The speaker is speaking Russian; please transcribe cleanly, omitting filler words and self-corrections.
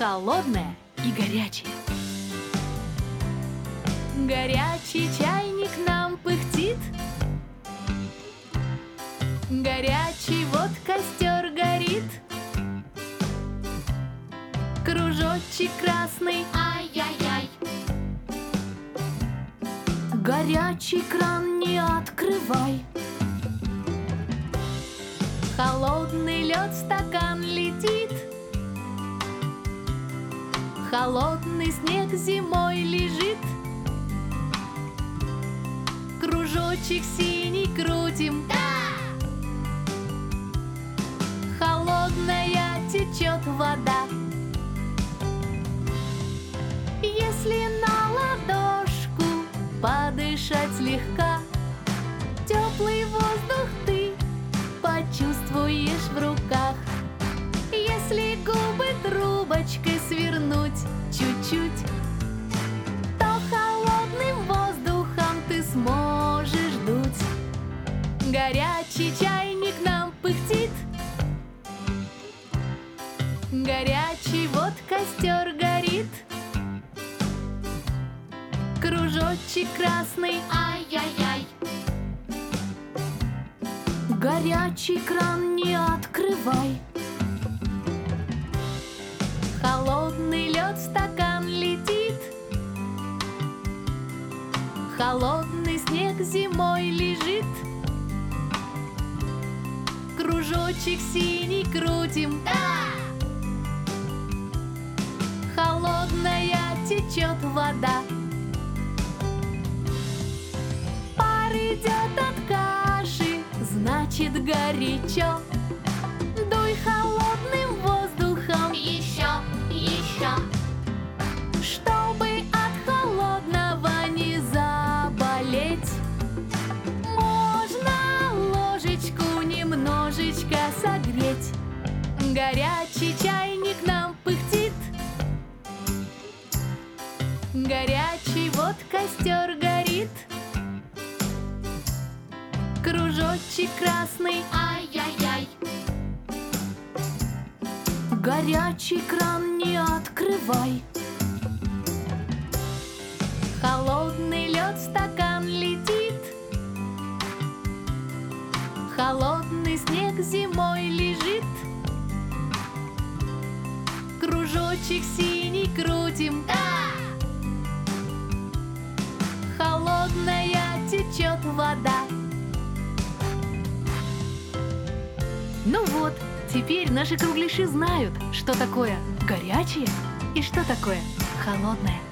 холодное и горячее. Горячий чайник нам пыхтит, горячий вот костер горит, кружочек красный, ай-яй-яй. Горячий кран не открывай, холодный лед в стакан летит, холодный снег зимой лежит. Кружочек синий крутим, да! Холодная течет вода. Если на ладошку подышать слегка, теплый воздух ты почувствуешь в руках. Если губы трубочкой свернуть чуть-чуть, то холодным воздухом ты сможешь дуть. Горячий чайник нам пыхтит, горячий вот костер горит, кружочек красный, ай-яй-яй. Горячий кран не открывай, холодный лед в стакан летит, холодный снег зимой лежит. Кружочек синий крутим, да! Холодная течет вода. Пар идет от каши, значит горячо. Дуй холодным воздухом еще, еще, чтобы от холодного не заболеть. Можно ложечку немножечко согреть. Горячий чайник нам пыхтит, горячий вот костер горит, кружочек красный, ай-яй-яй. Горячий кран не открывай, холодный лед в стакан летит, холодный снег зимой лежит. Кружочек синий крутим, да! Холодная течет вода. Ну вот, теперь наши кругляши знают, что такое горячее и что такое холодное.